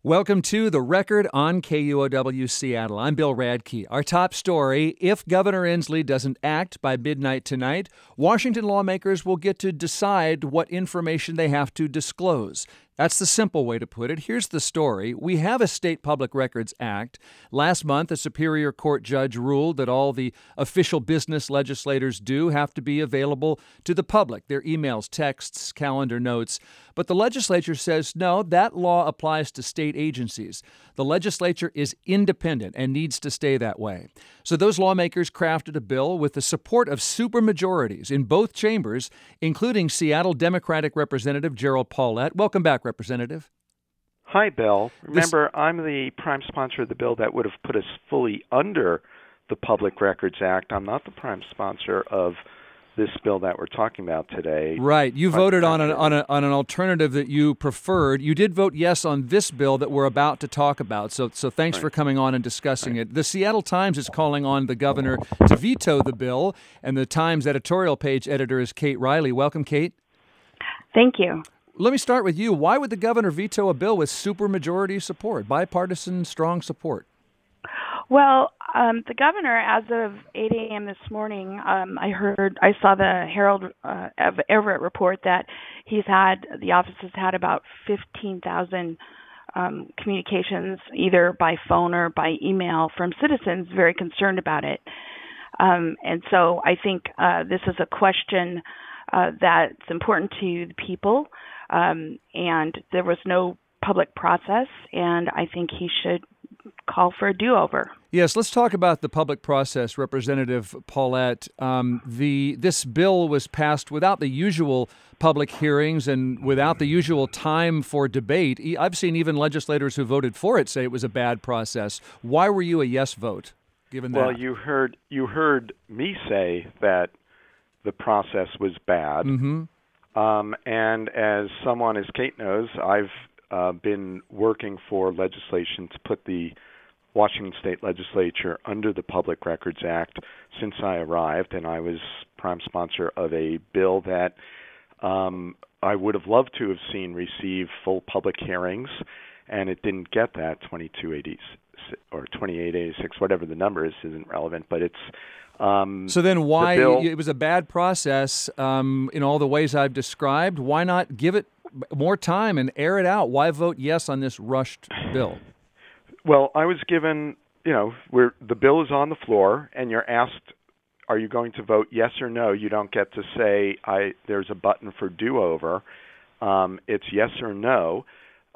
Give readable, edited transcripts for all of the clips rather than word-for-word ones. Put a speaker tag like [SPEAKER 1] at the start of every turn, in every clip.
[SPEAKER 1] Welcome to The Record on KUOW Seattle. I'm Bill Radke. Our top story, if Governor Inslee doesn't act by midnight tonight, Washington lawmakers will get to decide what information they have to disclose. That's the simple way to put it. Here's the story. We have a State Public Records Act. Last month, a Superior Court judge ruled that all the official business legislators do have to be available to the public, their emails, texts, calendar notes. But the legislature says, no, that law applies to state agencies. The legislature is independent and needs to stay that way. So those lawmakers crafted a bill with the support of supermajorities in both chambers, including Seattle Democratic Representative Gerald Paulette. Welcome back, Representative.
[SPEAKER 2] Hi, Bill. Remember, I'm the prime sponsor of the bill that would have put us fully under the Public Records Act. I'm not the prime sponsor of this bill that we're talking about today.
[SPEAKER 1] Right. You voted on an alternative that you preferred. You did vote yes on this bill that we're about to talk about. So thanks for coming on and discussing it. The Seattle Times is calling on the governor to veto the bill, and the Times editorial page editor is Kate Riley. Welcome, Kate.
[SPEAKER 3] Thank you.
[SPEAKER 1] Let me start with you. Why would the governor veto a bill with supermajority support, bipartisan, strong support?
[SPEAKER 3] Well, the governor, as of 8 a.m. this morning, I saw the Herald of Everett report that the office has had about 15,000 communications, either by phone or by email, from citizens very concerned about it. And so I think this is a question that's important to the people, and there was no public process, and I think he should call for a do-over.
[SPEAKER 1] Yes, let's talk about the public process, Representative Paulette. This bill was passed without the usual public hearings and without the usual time for debate. I've seen even legislators who voted for it say it was a bad process. Why were you a yes vote, given that?
[SPEAKER 2] Well, you heard me say that the process was bad.
[SPEAKER 1] Mm-hmm.
[SPEAKER 2] And as someone, as Kate knows, I've been working for legislation to put the Washington State Legislature under the Public Records Act since I arrived, and I was prime sponsor of a bill that I would have loved to have seen receive full public hearings, and it didn't get that. 2280 or 2886, whatever the number is, isn't relevant, but it's
[SPEAKER 1] so then why it was a bad process in all the ways I've described. Why not give it more time and air it out? Why vote yes on this rushed bill?
[SPEAKER 2] Well, I was given, the bill is on the floor, and you're asked, are you going to vote yes or no? You don't get to say, there's a button for do-over. It's yes or no.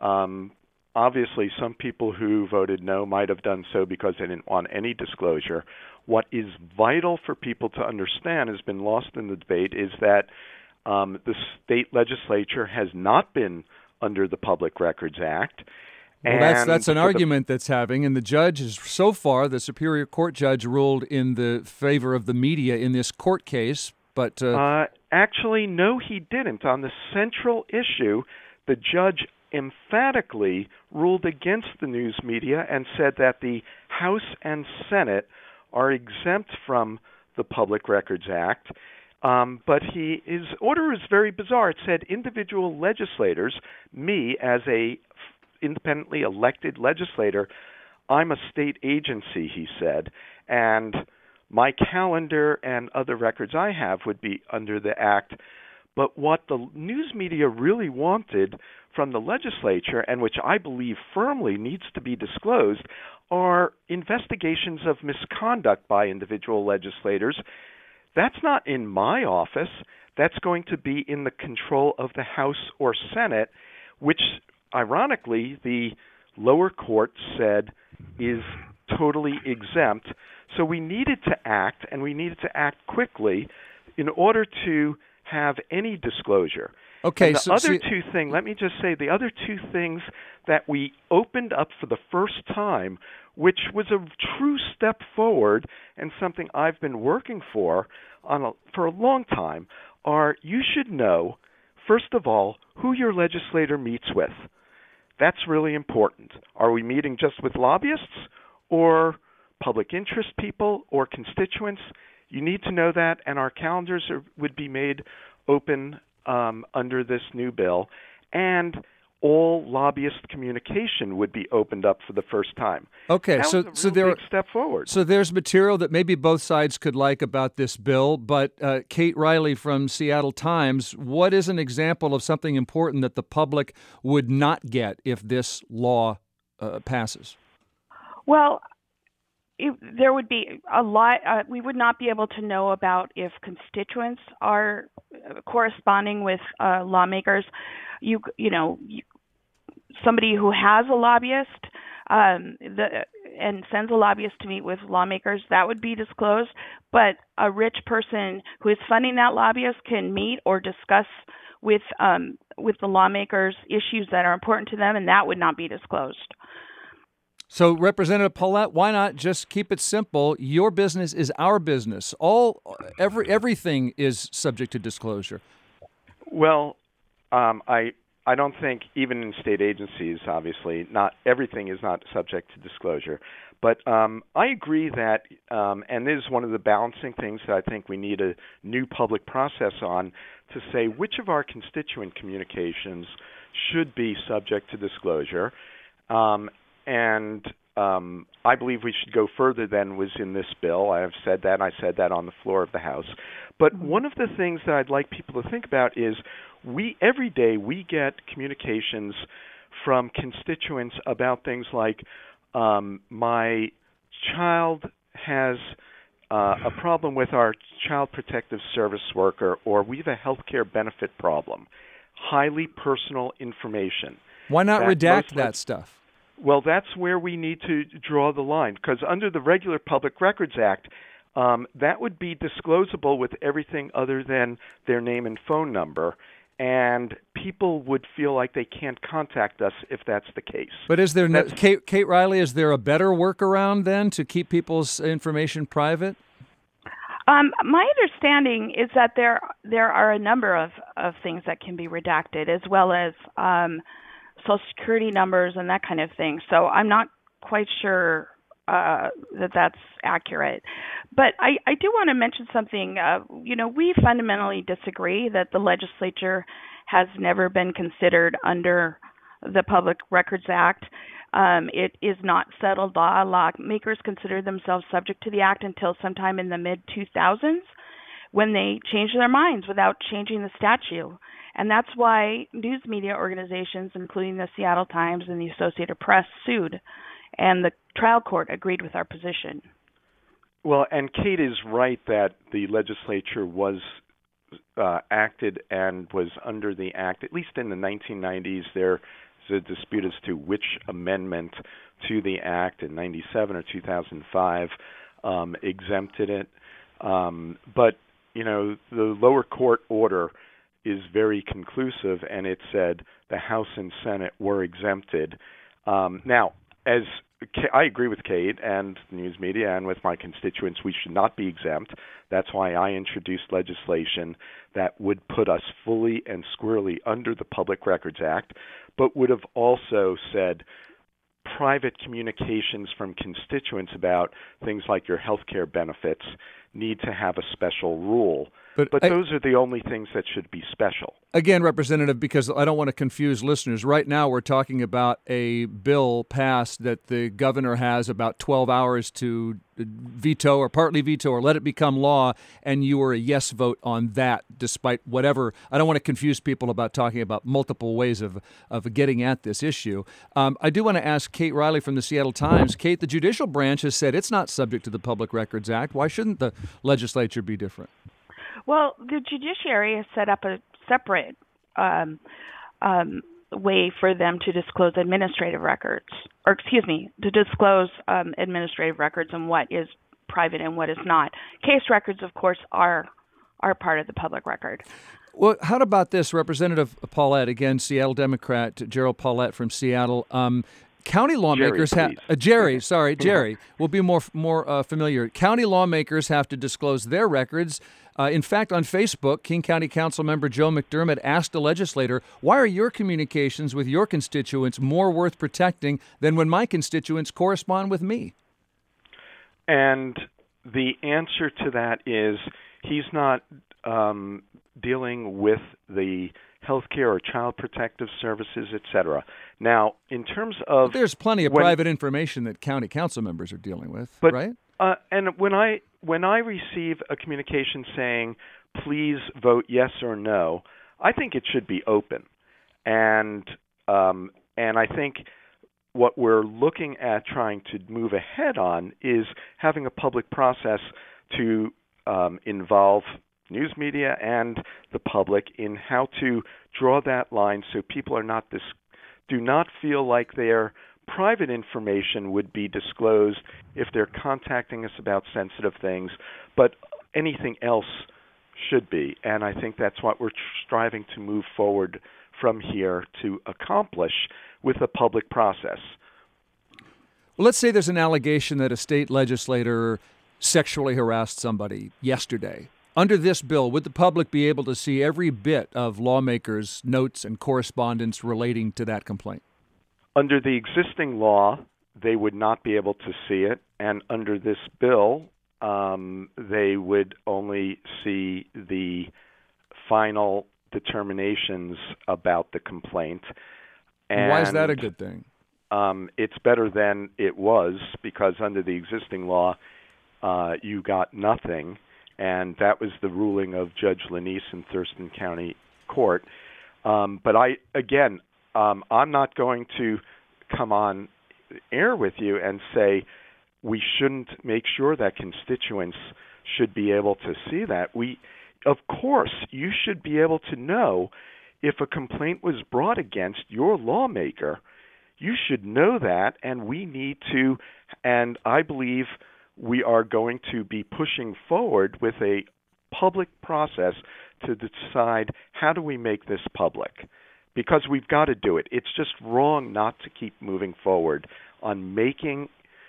[SPEAKER 2] Obviously, some people who voted no might have done so because they didn't want any disclosure. What is vital for people to understand, has been lost in the debate, is that the state legislature has not been under the Public Records Act.
[SPEAKER 1] Well, that's an argument that's having, and the judge is, so far, the Superior Court judge ruled in the favor of the media in this court case, but...
[SPEAKER 2] Actually, no, he didn't. On the central issue, the judge emphatically ruled against the news media and said that the House and Senate are exempt from the Public Records Act. But his order is very bizarre. It said individual legislators, me as a independently elected legislator, I'm a state agency, he said, and my calendar and other records I have would be under the act. But what the news media really wanted from the legislature, and which I believe firmly needs to be disclosed, are investigations of misconduct by individual legislators. That's not in my office. That's going to be in the control of the House or Senate, which, ironically, the lower court said is totally exempt. So we needed to act, and we needed to act quickly in order to have any disclosure.
[SPEAKER 1] Okay,
[SPEAKER 2] and let me just say, the other two things that we opened up for the first time, which was a true step forward and something I've been working for a long time, are you should know, first of all, who your legislator meets with. That's really important. Are we meeting just with lobbyists or public interest people or constituents? You need to know that, and our calendars would be made open under this new bill. And all lobbyist communication would be opened up for the first time.
[SPEAKER 1] Okay,
[SPEAKER 2] that
[SPEAKER 1] so
[SPEAKER 2] was a real big step forward.
[SPEAKER 1] So there's material that maybe both sides could like about this bill, but Kate Riley from Seattle Times, what is an example of something important that the public would not get if this law passes?
[SPEAKER 3] Well, there would be a lot. We would not be able to know about if constituents are corresponding with lawmakers. Somebody who has a lobbyist and sends a lobbyist to meet with lawmakers, that would be disclosed. But a rich person who is funding that lobbyist can meet or discuss with the lawmakers issues that are important to them, and that would not be disclosed.
[SPEAKER 1] So, Representative Paulette, why not just keep it simple? Your business is our business. Everything is subject to disclosure.
[SPEAKER 2] Well, I don't think even in state agencies, obviously, not everything is not subject to disclosure. But I agree that, and this is one of the balancing things that I think we need a new public process on, to say which of our constituent communications should be subject to disclosure. And I believe we should go further than was in this bill. I have said that, and I said that on the floor of the House. But one of the things that I'd like people to think about is every day we get communications from constituents about things like my child has a problem with our child protective service worker, or we have a health care benefit problem. Highly personal information.
[SPEAKER 1] Why not redact that stuff?
[SPEAKER 2] Well, that's where we need to draw the line, because under the regular Public Records Act, that would be disclosable with everything other than their name and phone number, and people would feel like they can't contact us if that's the case.
[SPEAKER 1] But is there, Kate Riley, is there a better workaround then to keep people's information private?
[SPEAKER 3] My understanding is that there are a number of things that can be redacted, as well as Social Security numbers and that kind of thing. So I'm not quite sure that that's accurate. But I do want to mention something. We fundamentally disagree that the legislature has never been considered under the Public Records Act. It is not settled law. Lawmakers considered themselves subject to the act until sometime in the mid-2000s, when they changed their minds without changing the statute. And that's why news media organizations, including the Seattle Times and the Associated Press, sued, and the trial court agreed with our position.
[SPEAKER 2] Well, and Kate is right that the legislature was acted and was under the act. At least in the 1990s, there's a dispute as to which amendment to the act in 97 or 2005 exempted it. But, the lower court order is very conclusive, and it said the House and Senate were exempted. Now, as I agree with Kate and news media and with my constituents, we should not be exempt. That's why I introduced legislation that would put us fully and squarely under the Public Records Act, but would have also said private communications from constituents about things like your health care benefits need to have a special rule. But those are the only things that should be special.
[SPEAKER 1] Again, Representative, because I don't want to confuse listeners, right now we're talking about a bill passed that the governor has about 12 hours to veto or partly veto or let it become law, and you were a yes vote on that despite whatever. I don't want to confuse people about talking about multiple ways of getting at this issue. I do want to ask Kate Riley from the Seattle Times. Kate, the judicial branch has said it's not subject to the Public Records Act. Why shouldn't the legislature be different?
[SPEAKER 3] Well, the judiciary has set up a separate way for them to disclose administrative records, to disclose administrative records and what is private and what is not. Case records, of course, are part of the public record.
[SPEAKER 1] Well, how about this, Representative Paulette, again, Seattle Democrat, Gerald Paulette from Seattle. County lawmakers have Jerry will be more familiar. County lawmakers have to disclose their records. In fact, on Facebook, King County Council member Joe McDermott asked a legislator, "Why are your communications with your constituents more worth protecting than when my constituents correspond with me?"
[SPEAKER 2] And the answer to that is he's not dealing with the healthcare or child protective services, etc. Now, in terms of
[SPEAKER 1] there's plenty of private information that county council members are dealing with, right?
[SPEAKER 2] And when I receive a communication saying, "Please vote yes or no," I think it should be open, and I think what we're looking at trying to move ahead on is having a public process to involve news media and the public in how to draw that line so people are do not feel like their private information would be disclosed if they're contacting us about sensitive things, but anything else should be. And I think that's what we're striving to move forward from here to accomplish with a public process.
[SPEAKER 1] Well, let's say there's an allegation that a state legislator sexually harassed somebody yesterday. Under this bill, would the public be able to see every bit of lawmakers' notes and correspondence relating to that complaint?
[SPEAKER 2] Under the existing law, they would not be able to see it, and under this bill, they would only see the final determinations about the complaint. And
[SPEAKER 1] why is that a good thing?
[SPEAKER 2] It's better than it was, because under the existing law, you got nothing, and that was the ruling of Judge Lanise in Thurston County Court. But I'm not going to come on air with you and say we shouldn't make sure that constituents should be able to see that. Of course, you should be able to know if a complaint was brought against your lawmaker. You should know that, and we need to, and I believe we are going to be pushing forward with a public process to decide how do we make this public, because we've got to do it. It's just wrong not to keep moving forward on making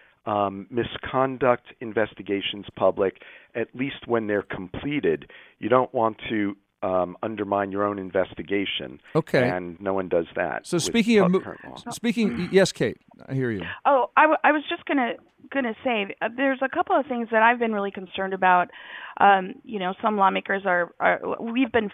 [SPEAKER 2] misconduct investigations public, at least when they're completed. You don't want to undermine your own investigation.
[SPEAKER 1] Okay.
[SPEAKER 2] And no one does that.
[SPEAKER 1] So yes, Kate, I hear you.
[SPEAKER 3] Oh, I was just gonna say there's a couple of things that I've been really concerned about. Some lawmakers we've been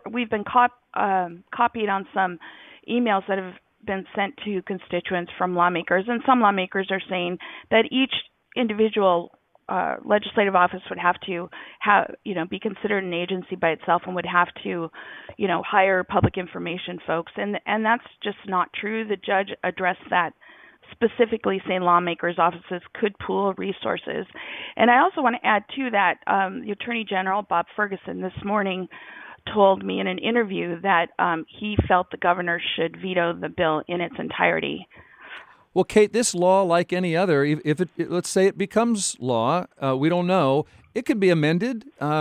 [SPEAKER 3] copied on some emails that have been sent to constituents from lawmakers, and some lawmakers are saying that each individual legislative office would have to be considered an agency by itself and would have to, hire public information folks. And that's just not true. The judge addressed that specifically, saying lawmakers' offices could pool resources. And I also want to add to that, the Attorney General, Bob Ferguson, this morning told me in an interview that he felt the governor should veto the bill in its entirety.
[SPEAKER 1] Well, Kate, this law, like any other, if let's say it becomes law, we don't know, it could be amended.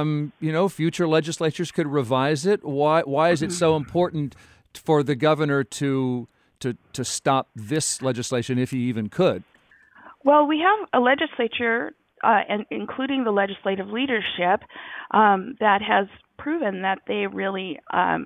[SPEAKER 1] Future legislatures could revise it. Why is it so important for the governor to stop this legislation, if he even could?
[SPEAKER 3] Well, we have a legislature, and including the legislative leadership, that has proven that they really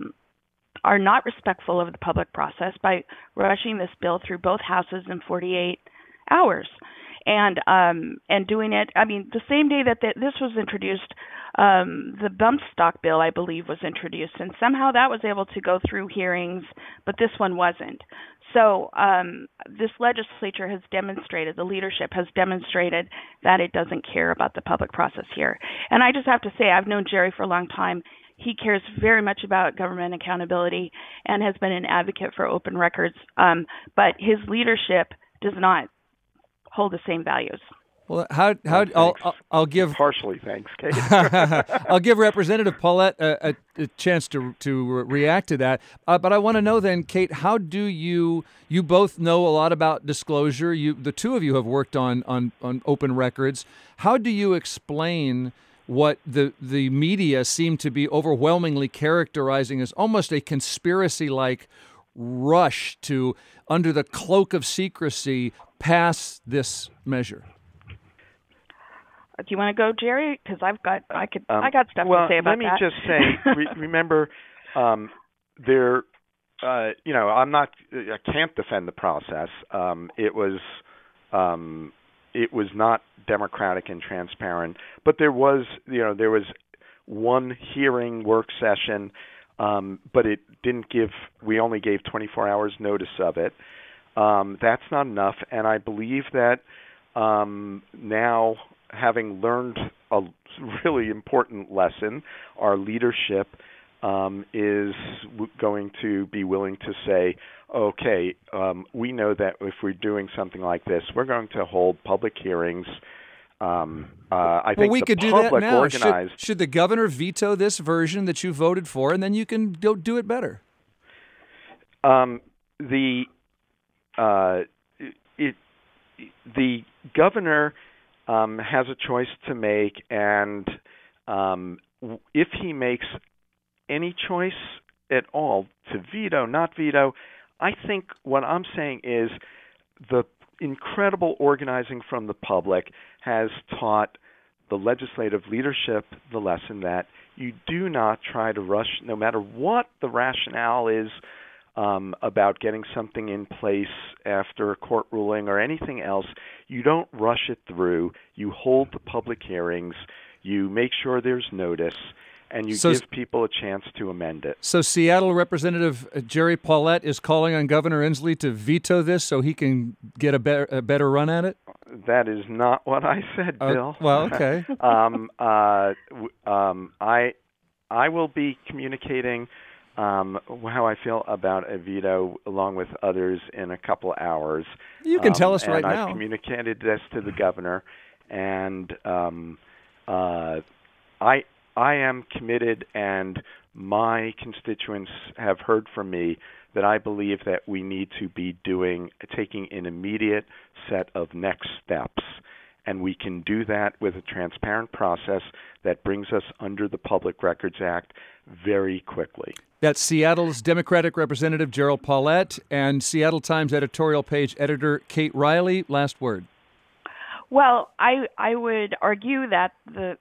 [SPEAKER 3] are not respectful of the public process by rushing this bill through both houses in 48 hours, and doing it. I mean, the same day that this was introduced, the bump stock bill, I believe, was introduced, and somehow that was able to go through hearings, but this one wasn't. So this legislature has demonstrated, the leadership has demonstrated that it doesn't care about the public process here. And I just have to say, I've known Jerry for a long time. He cares very much about government accountability and has been an advocate for open records, but his leadership does not hold the same values.
[SPEAKER 1] Well, I'll give
[SPEAKER 2] partially thanks, Kate.
[SPEAKER 1] I'll give Representative Paulette a chance to react to that. But I want to know then, Kate, how do you both know a lot about disclosure? The two of you have worked on open records. How do you explain what the media seem to be overwhelmingly characterizing as almost a conspiracy-like rush to, under the cloak of secrecy, pass this measure?
[SPEAKER 3] Do you want to go, Jerry? Because I got stuff to say about that.
[SPEAKER 2] Let me just say, remember, I can't defend the process. It was not democratic and transparent, but there was one hearing work session but it didn't give. We only gave 24 hours notice of it. That's not enough, and I believe that now, having learned a really important lesson, our leadership is going to be willing to say, okay, we know that if we're doing something like this, we're going to hold public hearings. I think
[SPEAKER 1] we
[SPEAKER 2] the
[SPEAKER 1] could do
[SPEAKER 2] public
[SPEAKER 1] that now.
[SPEAKER 2] organized.
[SPEAKER 1] Should the governor veto this version that you voted for, and then you can go do it better?
[SPEAKER 2] The governor has a choice to make, and if he makes any choice at all to veto, not veto, I think what I'm saying is the incredible organizing from the public has taught the legislative leadership the lesson that you do not try to rush, no matter what the rationale is about getting something in place after a court ruling or anything else. You don't rush it through. You hold the public hearings. You make sure there's notice, and you give people a chance to amend it.
[SPEAKER 1] So Seattle Representative Jerry Paulette is calling on Governor Inslee to veto this so he can get a better run at it?
[SPEAKER 2] That is not what I said, Bill.
[SPEAKER 1] Well, okay.
[SPEAKER 2] I will be communicating how I feel about a veto along with others in a couple hours.
[SPEAKER 1] You can tell us right
[SPEAKER 2] now.
[SPEAKER 1] now.
[SPEAKER 2] I've communicated this to the governor, and I am committed, and my constituents have heard from me that I believe that we need to be taking an immediate set of next steps. And we can do that with a transparent process that brings us under the Public Records Act very quickly.
[SPEAKER 1] That's Seattle's Democratic Representative Gerald Paulette and Seattle Times editorial page editor Kate Riley. Last word.
[SPEAKER 3] Well, I would argue that the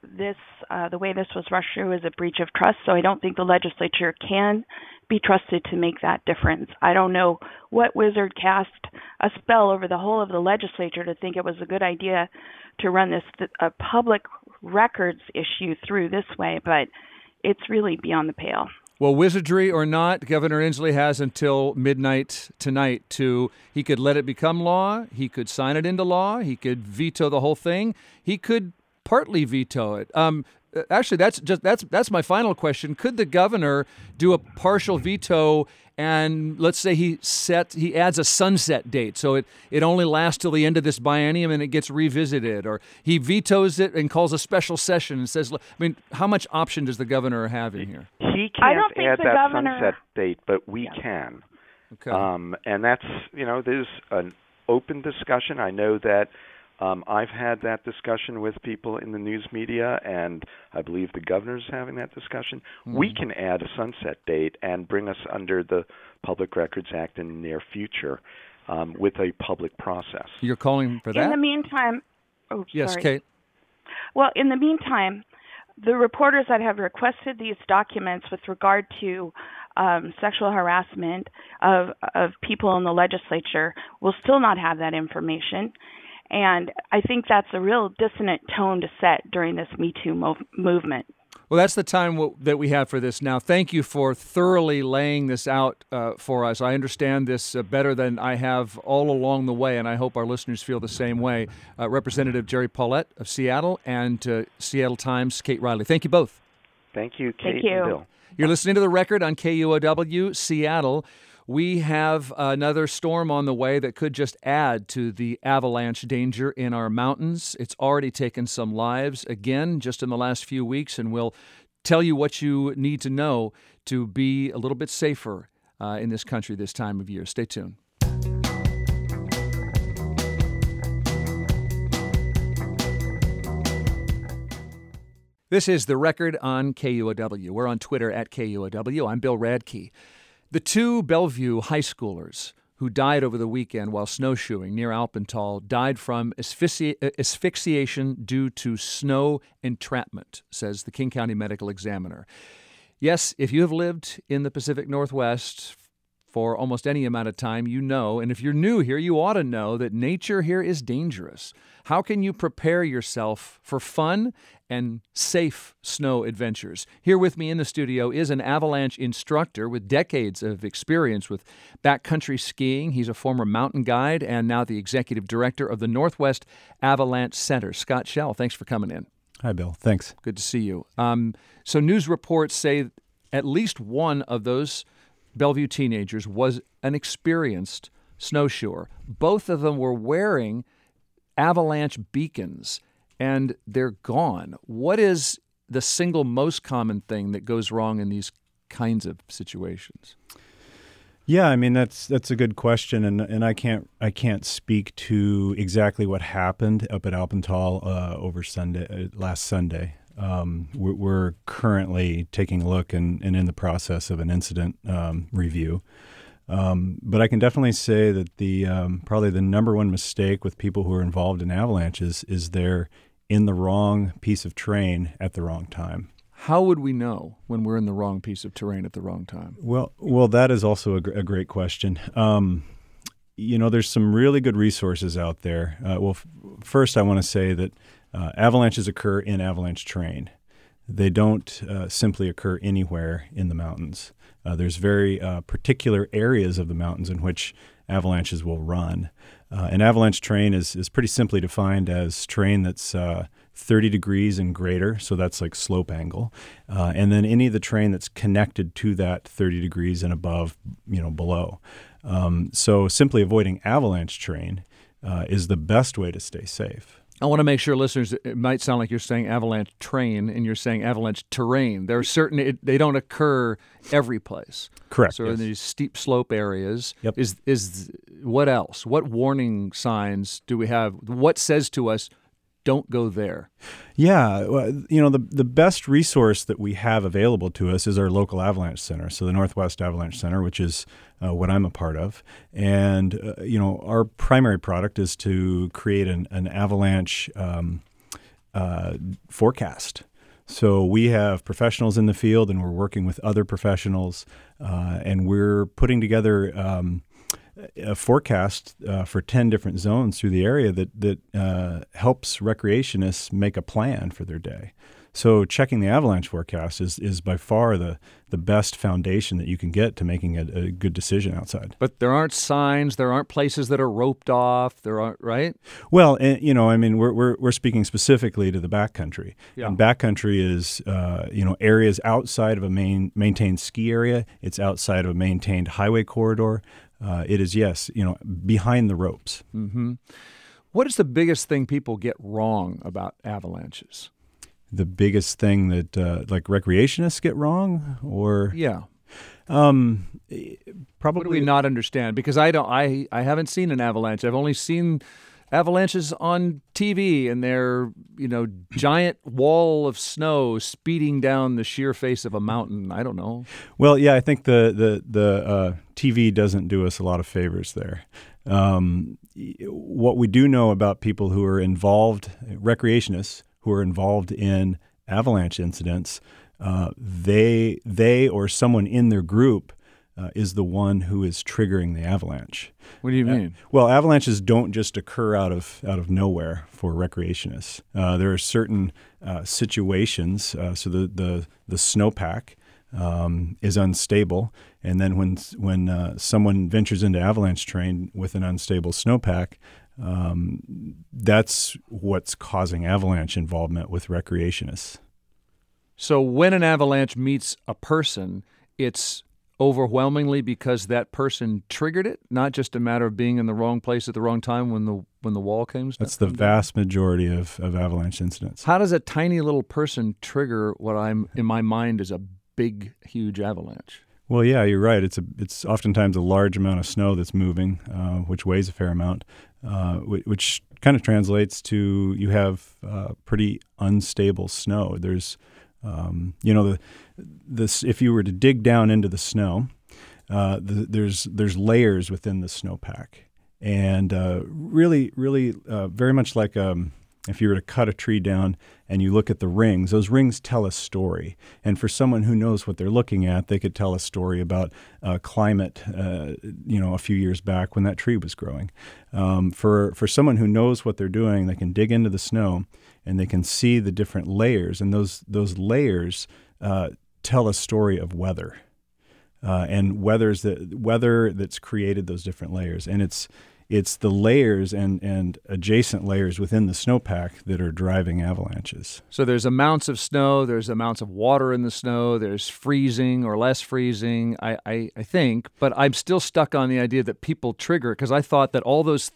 [SPEAKER 3] way this was rushed through is a breach of trust, so I don't think the legislature can be trusted to make that difference. I don't know what wizard cast a spell over the whole of the legislature to think it was a good idea to run this public records issue through this way, but it's really beyond the pale.
[SPEAKER 1] Well, wizardry or not, Governor Inslee has until midnight tonight he could let it become law, he could sign it into law, he could veto the whole thing, he could partly veto it. Actually, that's my final question. Could the governor do a partial veto, and let's say he adds a sunset date, so it only lasts till the end of this biennium and it gets revisited, or he vetoes it and calls a special session and says, how much option does the governor have in here?
[SPEAKER 2] He can't add that sunset date, but we can.
[SPEAKER 1] Okay.
[SPEAKER 2] And that's, there's an open discussion. I know that I've had that discussion with people in the news media, and I believe the governor's having that discussion. Mm-hmm. We can add a sunset date and bring us under the Public Records Act in the near future with a public process.
[SPEAKER 1] You're calling for that?
[SPEAKER 3] In the meantime... Oh,
[SPEAKER 1] yes,
[SPEAKER 3] sorry.
[SPEAKER 1] Kate.
[SPEAKER 3] Well, in the meantime, the reporters that have requested these documents with regard to sexual harassment of people in the legislature will still not have that information. And I think that's a real dissonant tone to set during this Me Too movement.
[SPEAKER 1] Well, that's the time that we have for this now. Thank you for thoroughly laying this out for us. I understand this better than I have all along the way, and I hope our listeners feel the same way. Representative Jerry Paulette of Seattle and Seattle Times' Kate Riley. Thank you both.
[SPEAKER 2] Thank you, Kate
[SPEAKER 3] Thank you.
[SPEAKER 2] and Bill.
[SPEAKER 1] You're listening to The Record on KUOW Seattle. We have another storm on the way that could just add to the avalanche danger in our mountains. It's already taken some lives, again, just in the last few weeks, and we'll tell you what you need to know to be a little bit safer in this country this time of year. Stay tuned. This is The Record on KUOW. We're on Twitter at KUOW. I'm Bill Radke. The two Bellevue high schoolers who died over the weekend while snowshoeing near Alpental died from asphyxiation due to snow entrapment, says the King County Medical Examiner. Yes, if you have lived in the Pacific Northwest for almost any amount of time, you know, and if you're new here, you ought to know that nature here is dangerous. How can you prepare yourself for fun and safe snow adventures. Here with me in the studio is an avalanche instructor with decades of experience with backcountry skiing. He's a former mountain guide and now the executive director of the Northwest Avalanche Center. Scott Shell, thanks for coming in.
[SPEAKER 4] Hi, Bill. Thanks.
[SPEAKER 1] Good to see you. So news reports say at least one of those Bellevue teenagers was an experienced snowshoer. Both of them were wearing avalanche beacons, and they're gone. What is the single most common thing that goes wrong in these kinds of situations?
[SPEAKER 4] Yeah, I mean that's a good question, and I can't speak to exactly what happened up at Alpental over last Sunday. We're currently taking a look and in the process of an incident review. But I can definitely say that the probably the number one mistake with people who are involved in avalanches is they're in the wrong piece of terrain at the wrong time.
[SPEAKER 1] How would we know when we're in the wrong piece of terrain at the wrong time?
[SPEAKER 4] Well, that is also a great question. There's some really good resources out there. First, I want to say that avalanches occur in avalanche terrain. They don't simply occur anywhere in the mountains. There's very particular areas of the mountains in which avalanches will run. And avalanche terrain is pretty simply defined as terrain that's 30 degrees and greater, so that's like slope angle. And then any of the terrain that's connected to that 30 degrees and above, below. So simply avoiding avalanche terrain is the best way to stay safe.
[SPEAKER 1] I want to make sure listeners, it might sound like you're saying avalanche terrain and you're saying avalanche terrain. There are certain, they don't occur every place.
[SPEAKER 4] Correct.
[SPEAKER 1] So
[SPEAKER 4] yes.
[SPEAKER 1] in these steep slope aareas,
[SPEAKER 4] Yep.
[SPEAKER 1] is what else? What warning signs do we have? What says to us, don't go there?
[SPEAKER 4] Yeah, the best resource that we have available to us is our local avalanche center, so the Northwest Avalanche Center, which is what I'm a part of. And, our primary product is to create an avalanche forecast. So we have professionals in the field, and we're working with other professionals, and we're putting together a forecast for 10 different zones through the area that helps recreationists make a plan for their day. So checking the avalanche forecast is by far the best foundation that you can get to making a good decision outside.
[SPEAKER 1] But there aren't signs, there aren't places that are roped off, there aren't, right?
[SPEAKER 4] Well, we're speaking specifically to the backcountry.
[SPEAKER 1] Yeah.
[SPEAKER 4] And backcountry is, areas outside of a maintained ski area. It's outside of a maintained highway corridor. It is, yes, behind the ropes.
[SPEAKER 1] Mm-hmm. What is the biggest thing people get wrong about avalanches?
[SPEAKER 4] The biggest thing that like recreationists get wrong, or
[SPEAKER 1] yeah,
[SPEAKER 4] probably
[SPEAKER 1] what do we not understand? Because I haven't seen an avalanche. I've only seen avalanches on TV, and they're giant wall of snow speeding down the sheer face of a mountain. I don't know.
[SPEAKER 4] Well, yeah, I think the TV doesn't do us a lot of favors there. What we do know about people who are involved, recreationists who are involved in avalanche incidents, they or someone in their group is the one who is triggering the avalanche.
[SPEAKER 1] What do you mean?
[SPEAKER 4] Well, avalanches don't just occur out of nowhere for recreationists. There are certain situations. So the snowpack is unstable, and then when someone ventures into avalanche terrain with an unstable snowpack, that's what's causing avalanche involvement with recreationists.
[SPEAKER 1] So when an avalanche meets a person, it's overwhelmingly because that person triggered it, not just a matter of being in the wrong place at the wrong time when the wall comes down?
[SPEAKER 4] That's the vast majority of avalanche incidents.
[SPEAKER 1] How does a tiny little person trigger what I'm in my mind is a big, huge avalanche?
[SPEAKER 4] Well, yeah, you're right. It's oftentimes a large amount of snow that's moving, which weighs a fair amount, which kind of translates to you have pretty unstable snow. There's, if you were to dig down into the snow, there's layers within the snowpack, and really, very much like If you were to cut a tree down and you look at the rings, those rings tell a story. And for someone who knows what they're looking at, they could tell a story about climate, a few years back when that tree was growing. For someone who knows what they're doing, they can dig into the snow and they can see the different layers. And those layers tell a story of weather. And weather that's created those different layers. And it's the layers and adjacent layers within the snowpack that are driving avalanches.
[SPEAKER 1] So there's amounts of snow, there's amounts of water in the snow, there's freezing or less freezing, I think. But I'm still stuck on the idea that people trigger, because I thought that all those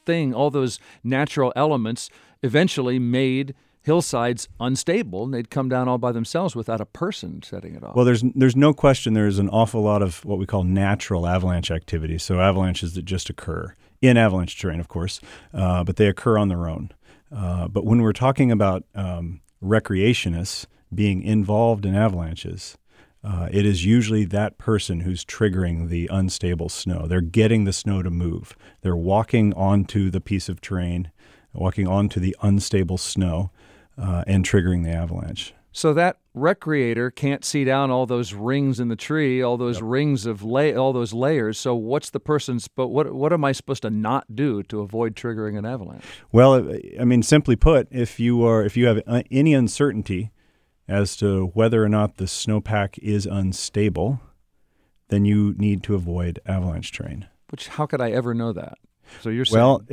[SPEAKER 1] natural elements eventually made hillsides unstable, and they'd come down all by themselves without a person setting it off.
[SPEAKER 4] Well, there's no question there's an awful lot of what we call natural avalanche activity, so avalanches that just occur in avalanche terrain, of course, but they occur on their own. But when we're talking about recreationists being involved in avalanches, it is usually that person who's triggering the unstable snow. They're getting the snow to move. They're walking onto the piece of terrain, walking onto the unstable snow, and triggering the avalanche.
[SPEAKER 1] So that recreator can't see down all those rings in the tree, all those rings of all those layers. So what's the person's? But what am I supposed to not do to avoid triggering an avalanche?
[SPEAKER 4] Well, I mean, simply put, if you have any uncertainty as to whether or not the snowpack is unstable, then you need to avoid avalanche terrain.
[SPEAKER 1] How could I ever know that? So you're saying,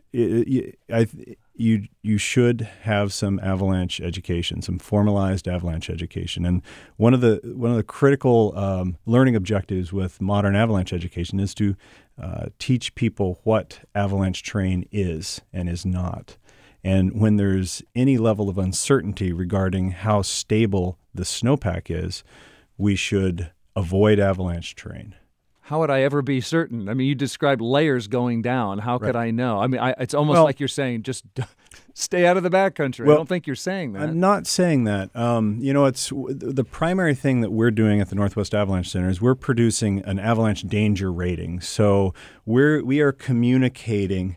[SPEAKER 4] well, you should have some avalanche education, some formalized avalanche education. And one of the critical learning objectives with modern avalanche education is to teach people what avalanche terrain is and is not. And when there's any level of uncertainty regarding how stable the snowpack is, we should avoid avalanche terrain.
[SPEAKER 1] How would I ever be certain? I mean, you described layers going down. How could I know? I mean, it's almost like you're saying just stay out of the backcountry.
[SPEAKER 4] Well,
[SPEAKER 1] I don't think you're saying that.
[SPEAKER 4] I'm not saying that. It's the primary thing that we're doing at the Northwest Avalanche Center is we're producing an avalanche danger rating. So we are communicating.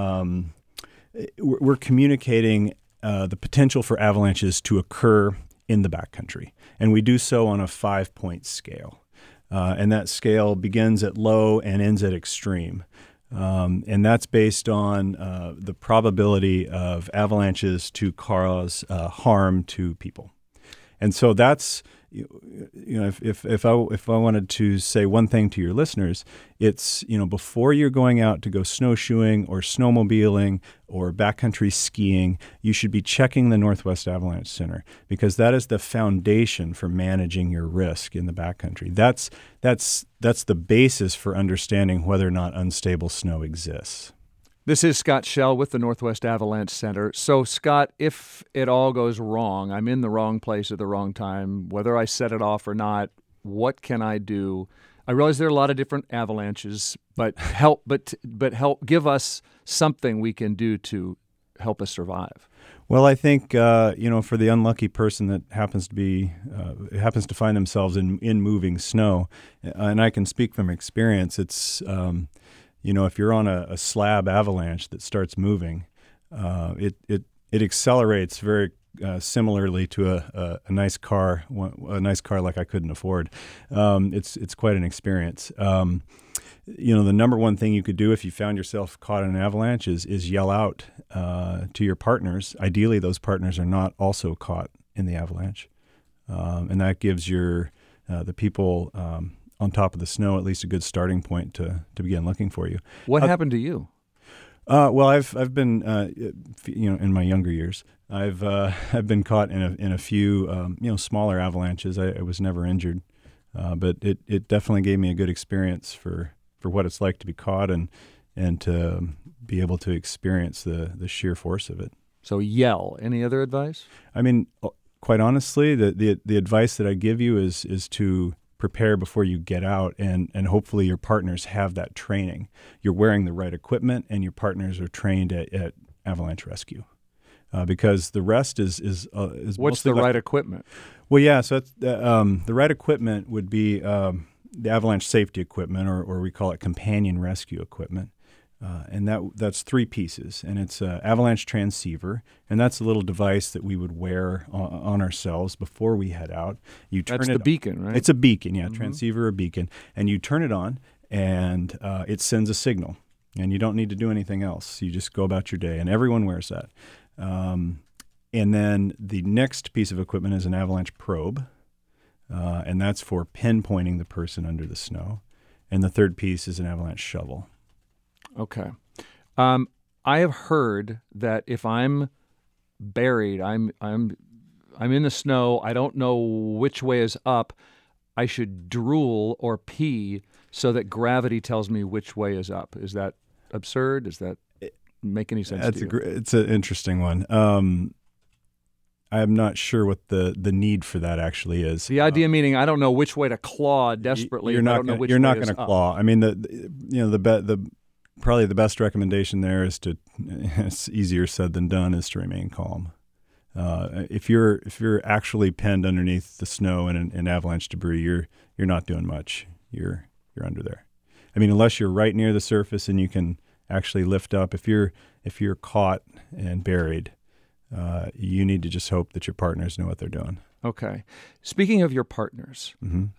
[SPEAKER 4] We're communicating the potential for avalanches to occur in the backcountry, and we do so on a 5-point scale. And that scale begins at low and ends at extreme. And that's based on the probability of avalanches to cause harm to people. And so that's, if I wanted to say one thing to your listeners, it's, before you're going out to go snowshoeing or snowmobiling or backcountry skiing, you should be checking the Northwest Avalanche Center, because that is the foundation for managing your risk in the backcountry. That's the basis for understanding whether or not unstable snow exists.
[SPEAKER 1] This is Scott Schell with the Northwest Avalanche Center. So, Scott, if it all goes wrong, I'm in the wrong place at the wrong time, whether I set it off or not, what can I do? I realize there are a lot of different avalanches, but give us something we can do to help us survive.
[SPEAKER 4] Well, I think for the unlucky person that happens to find themselves in moving snow, and I can speak from experience, it's if you're on a slab avalanche that starts moving, it accelerates very similarly to a nice car like I couldn't afford. It's quite an experience. The number one thing you could do if you found yourself caught in an avalanche is yell out to your partners. Ideally, those partners are not also caught in the avalanche, and that gives the people on top of the snow at least a good starting point to begin looking for you.
[SPEAKER 1] What happened to you?
[SPEAKER 4] Well, I've been in my younger years, I've been caught in a few smaller avalanches. I was never injured, but it definitely gave me a good experience for what it's like to be caught and to be able to experience the sheer force of it.
[SPEAKER 1] So yell. Any other advice?
[SPEAKER 4] I mean, quite honestly, the advice that I give you is to prepare before you get out, and hopefully your partners have that training. You're wearing the right equipment, and your partners are trained at avalanche rescue, because the rest is
[SPEAKER 1] what's the right equipment?
[SPEAKER 4] Well, yeah, so that's, the right equipment would be the avalanche safety equipment, or we call it companion rescue equipment. And that's 3 pieces. And it's an avalanche transceiver, and that's a little device that we would wear on ourselves before we head out.
[SPEAKER 1] That's the beacon, right?
[SPEAKER 4] It's a beacon, yeah, transceiver or beacon. And you turn it on, and it sends a signal. And you don't need to do anything else. You just go about your day, and everyone wears that. And then the next piece of equipment is an avalanche probe, and that's for pinpointing the person under the snow. And the third piece is an avalanche shovel.
[SPEAKER 1] Okay. I have heard that if I'm buried, I'm in the snow, I don't know which way is up, I should drool or pee so that gravity tells me which way is up. Is that absurd? Does that make any sense to you?
[SPEAKER 4] It's an interesting one. I'm not sure what the need for that actually is.
[SPEAKER 1] The idea meaning I don't know which way to claw desperately.
[SPEAKER 4] You're not going to claw. I mean, probably the best recommendation there is it's easier said than done, is to remain calm. If you're actually pinned underneath the snow and avalanche debris, you're not doing much. You're under there. I mean, unless you're right near the surface and you can actually lift up. If you're caught and buried, you need to just hope that your partners know what they're doing.
[SPEAKER 1] Okay. Speaking of your partners,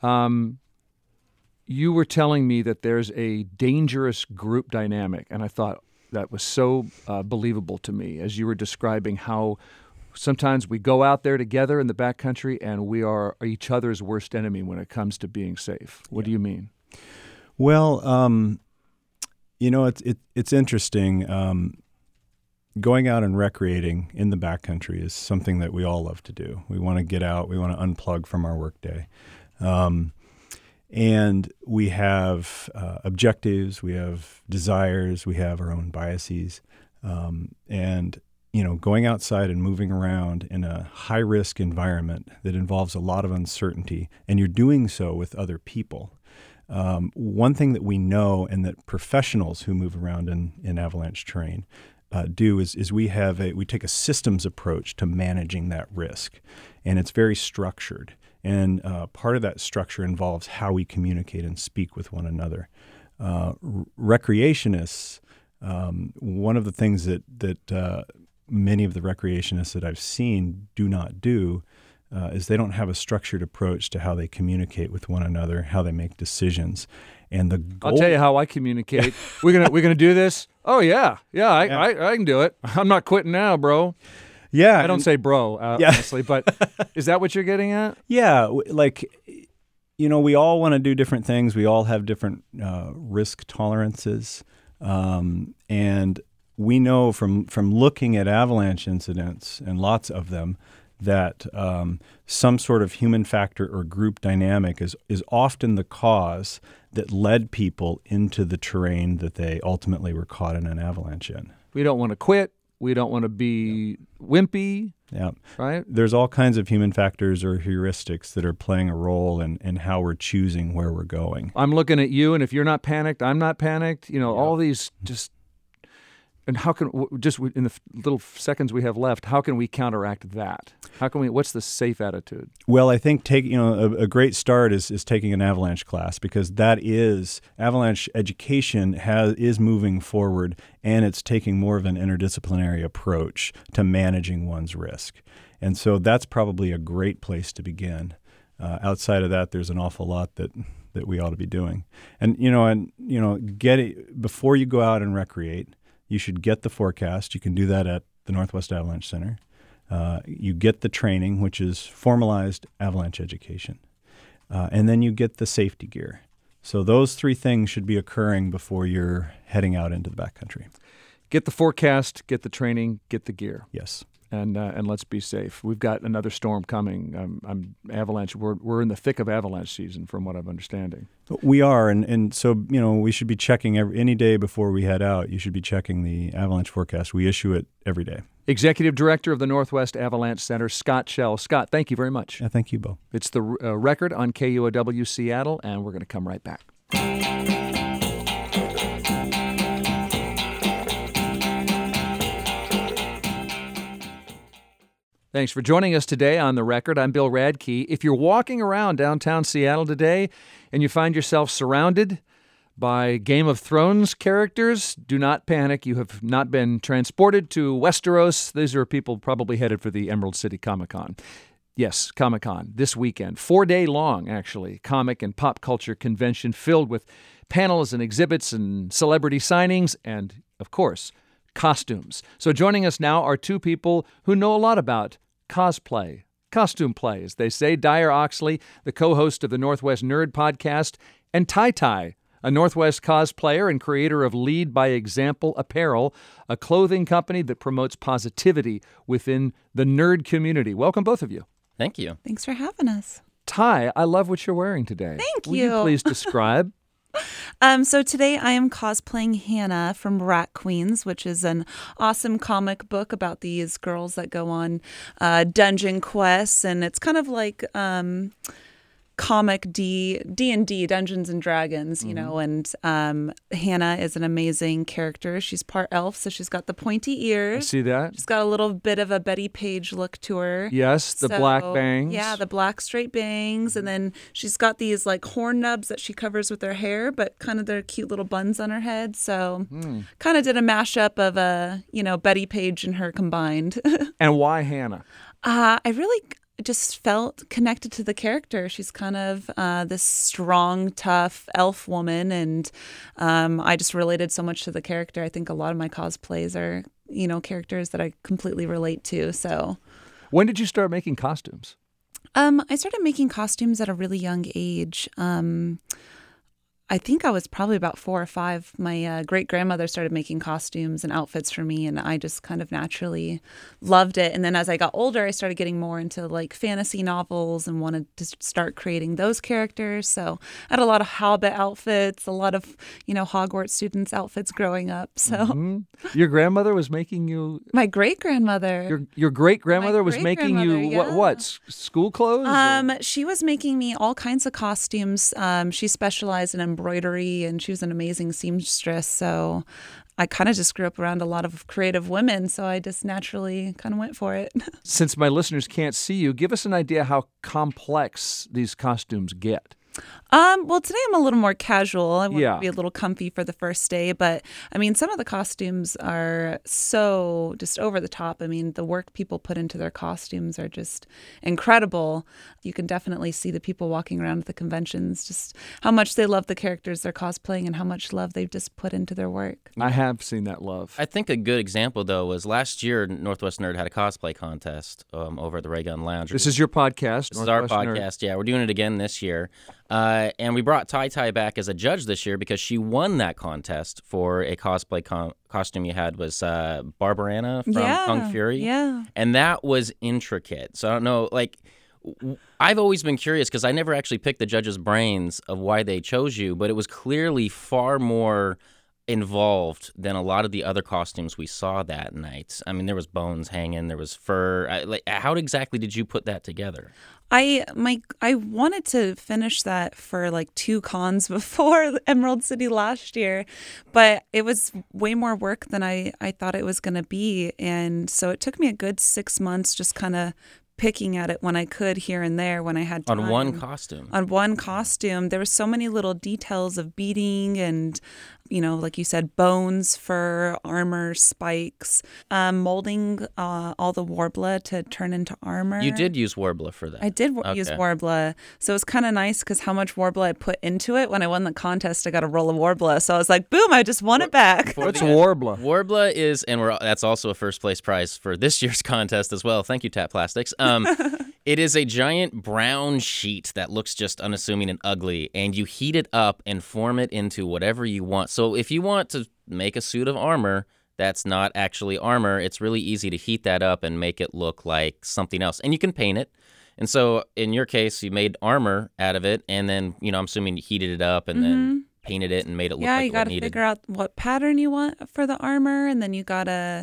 [SPEAKER 1] you were telling me that there's a dangerous group dynamic, and I thought that was so believable to me as you were describing how sometimes we go out there together in the backcountry and we are each other's worst enemy when it comes to being safe. What do you mean?
[SPEAKER 4] Well, it's interesting. Going out and recreating in the backcountry is something that we all love to do. We want to get out. We want to unplug from our workday. And we have objectives, we have desires, we have our own biases. And, going outside and moving around in a high-risk environment that involves a lot of uncertainty, and you're doing so with other people. One thing that we know and that professionals who move around in avalanche terrain do is we take a systems approach to managing that risk, and it's very structured. And part of that structure involves how we communicate and speak with one another. Recreationists, one of the things that many of the recreationists that I've seen do not do is they don't have a structured approach to how they communicate with one another, how they make decisions. And the goal—
[SPEAKER 1] I'll tell you how I communicate. We're gonna do this. Oh yeah, I can do it. I'm not quitting now, bro.
[SPEAKER 4] Yeah,
[SPEAKER 1] I don't say bro, honestly, but is that what you're getting at?
[SPEAKER 4] Yeah, we all want to do different things. We all have different risk tolerances, and we know from looking at avalanche incidents, and lots of them, that some sort of human factor or group dynamic is often the cause that led people into the terrain that they ultimately were caught in an avalanche in.
[SPEAKER 1] We don't want to quit. We don't want to be wimpy.
[SPEAKER 4] Yeah.
[SPEAKER 1] Right?
[SPEAKER 4] There's all kinds of human factors or heuristics that are playing a role in how we're choosing where we're going.
[SPEAKER 1] I'm looking at you, and if you're not panicked, I'm not panicked. All these just... And how can, just in the little seconds we have left, how can we counteract that? What's the safe attitude?
[SPEAKER 4] Well, I think a great start is taking an avalanche class, because that is, avalanche education is moving forward, and it's taking more of an interdisciplinary approach to managing one's risk. And so that's probably a great place to begin. Outside of that, there's an awful lot that we ought to be doing. And, before you go out and recreate, you should get the forecast. You can do that at the Northwest Avalanche Center. You get the training, which is formalized avalanche education. And then you get the safety gear. So those 3 things should be occurring before you're heading out into the backcountry.
[SPEAKER 1] Get the forecast, get the training, get the gear.
[SPEAKER 4] Yes.
[SPEAKER 1] And let's be safe. We've got another storm coming. Avalanche. We're in the thick of avalanche season, from what I'm understanding.
[SPEAKER 4] We are, and so we should be checking any day before we head out. You should be checking the avalanche forecast. We issue it every day.
[SPEAKER 1] Executive Director of the Northwest Avalanche Center, Scott Schell. Scott, thank you very much.
[SPEAKER 4] Yeah, thank you, Bo.
[SPEAKER 1] It's the Record on KUOW Seattle, and we're going to come right back. Thanks for joining us today on The Record. I'm Bill Radke. If you're walking around downtown Seattle today and you find yourself surrounded by Game of Thrones characters. Do not panic. You have not been transported to Westeros. These are people probably headed for the Emerald City Comic-Con. Yes, Comic-Con, this weekend. 4-day long, actually, comic and pop culture convention filled with panels and exhibits and celebrity signings and, of course, costumes. So joining us now are two people who know a lot about cosplay, costume play, as they say. Dyer Oxley, the co-host of the Northwest Nerd podcast, and Tai Tai, a Northwest cosplayer and creator of Lead by Example Apparel, a clothing company that promotes positivity within the nerd community. Welcome, both of you.
[SPEAKER 5] Thank you.
[SPEAKER 6] Thanks for having us.
[SPEAKER 1] Tai, I love what you're wearing today.
[SPEAKER 6] Thank
[SPEAKER 1] Will
[SPEAKER 6] you.
[SPEAKER 1] you please describe?
[SPEAKER 6] So today I am cosplaying Hannah from Rat Queens, which is an awesome comic book about these girls that go on dungeon quests, and it's kind of like comic D&D, Dungeons and Dragons, you know, and Hannah is an amazing character. She's part elf, so she's got the pointy ears.
[SPEAKER 1] I see that.
[SPEAKER 6] She's got a little bit of a Betty Page look to her.
[SPEAKER 1] Yes, the black bangs.
[SPEAKER 6] Yeah, the black straight bangs. And then she's got these like horn nubs that she covers with her hair, but kind of their cute little buns on her head. So kind of did a mashup of Betty Page and her combined.
[SPEAKER 1] And why Hannah?
[SPEAKER 6] I really just felt connected to the character. She's kind of this strong, tough elf woman, and I just related so much to the character. I think a lot of my cosplays are, characters that I completely relate to. So,
[SPEAKER 1] when did you start making costumes?
[SPEAKER 6] I started making costumes at a really young age. I think I was probably about 4 or 5. My great-grandmother started making costumes and outfits for me, and I just kind of naturally loved it. And then as I got older, I started getting more into like fantasy novels and wanted to start creating those characters. So I had a lot of Hobbit outfits, a lot of, Hogwarts students' outfits growing up. So
[SPEAKER 1] Your grandmother was making you...
[SPEAKER 6] My great-grandmother.
[SPEAKER 1] Your great-grandmother was making you
[SPEAKER 6] yeah.
[SPEAKER 1] what? School clothes?
[SPEAKER 6] She was making me all kinds of costumes. She specialized in embroidery, and she was an amazing seamstress. So I kind of just grew up around a lot of creative women, so I just naturally kind of went for it.
[SPEAKER 1] Since my listeners can't see you, give us an idea how complex these costumes get.
[SPEAKER 6] Well, today I'm a little more casual. I want to be a little comfy for the first day, but I mean, some of the costumes are so just over the top. I mean, the work people put into their costumes are just incredible. You can definitely see the people walking around at the conventions, just how much they love the characters they're cosplaying and how much love they've just put into their work.
[SPEAKER 1] I have seen that love.
[SPEAKER 5] I think a good example, though, was last year Northwest Nerd had a cosplay contest over at the Ray Gun Lounge.
[SPEAKER 1] This is your podcast.
[SPEAKER 5] This is our podcast, yeah. We're doing it again this year. And we brought Tai Tai back as a judge this year because she won that contest for a cosplay costume you had was Barbarana from Kung Fury.
[SPEAKER 6] Yeah.
[SPEAKER 5] And that was intricate. So I don't know, I've always been curious because I never actually picked the judges' brains of why they chose you, but it was clearly far more involved than a lot of the other costumes we saw that night. I mean, there was bones hanging, there was fur. How exactly did you put that together?
[SPEAKER 6] I wanted to finish that for 2 cons before Emerald City last year, but it was way more work than I thought it was going to be. And so it took me a good 6 months just kind of picking at it when I could here and there when I had time.
[SPEAKER 5] On one costume? On
[SPEAKER 6] one costume. There were so many little details of beading and, like you said, bones, fur, armor, spikes, molding all the Warbler to turn into armor.
[SPEAKER 5] You did use Warbler for that?
[SPEAKER 6] I did use Warbler. So it was kind of nice because how much Warbler I put into it. When I won the contest, I got a roll of Warbler. So I was like, boom, I just won it back.
[SPEAKER 1] What's Warbler?
[SPEAKER 5] Warbler is, and that's also a first place prize for this year's contest as well. Thank you, Tap Plastics. It is a giant brown sheet that looks just unassuming and ugly, and you heat it up and form it into whatever you want. So if you want to make a suit of armor that's not actually armor, it's really easy to heat that up and make it look like something else. And you can paint it. And so in your case, you made armor out of it, and then, I'm assuming you heated it up and then painted it and made it look like what needed.
[SPEAKER 6] Yeah, you got to figure out what pattern you want for the armor, and then you got to